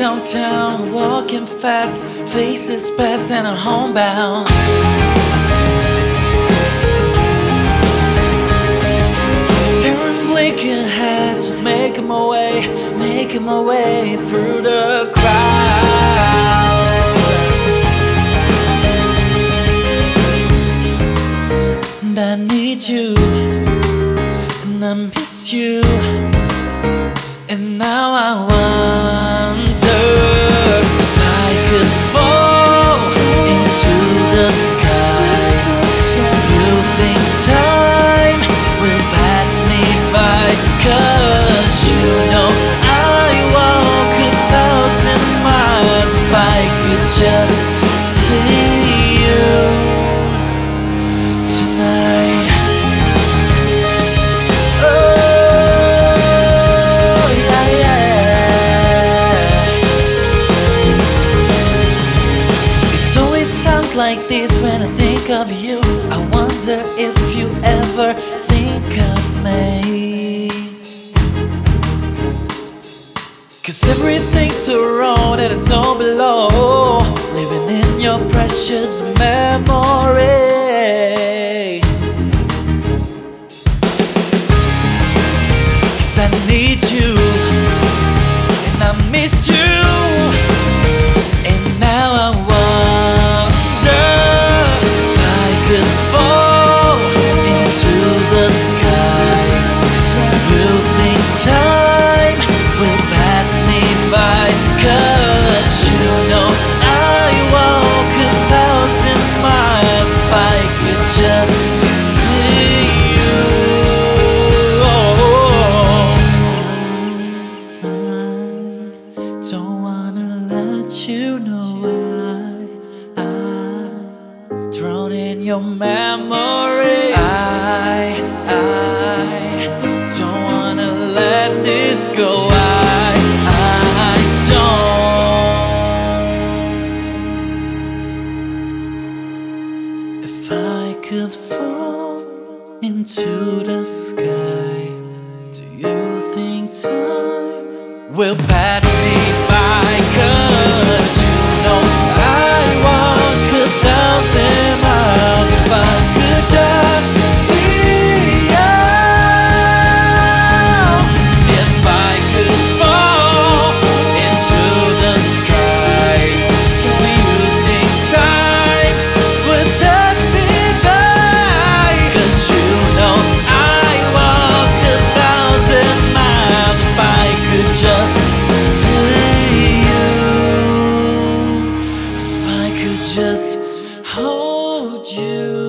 downtown, walking fast, faces pass and I'm homebound. Staring blinking ahead, just making my way through the crowd. And I need you, and I miss you, and now I wonder if I could fall into the sky. Do you think time will pass me by? 'Cause you know I walk 1,000 miles if I could just see you tonight. Like this when I think of you, I wonder if you ever think of me. 'Cause everything's so wrong and I don't belong, living in your precious memory. 'Cause I need you and I miss you, and now I you know I drown in your memory. I don't wanna let this go. I don't. If I could fall into the sky, do you think time will pass me by? 'Cause you know I walk 1,000 miles if I could just see you. If I could fall into the sky, do you think time would pass me by? 'Cause you know I walk 1,000 miles if I could just just hold you.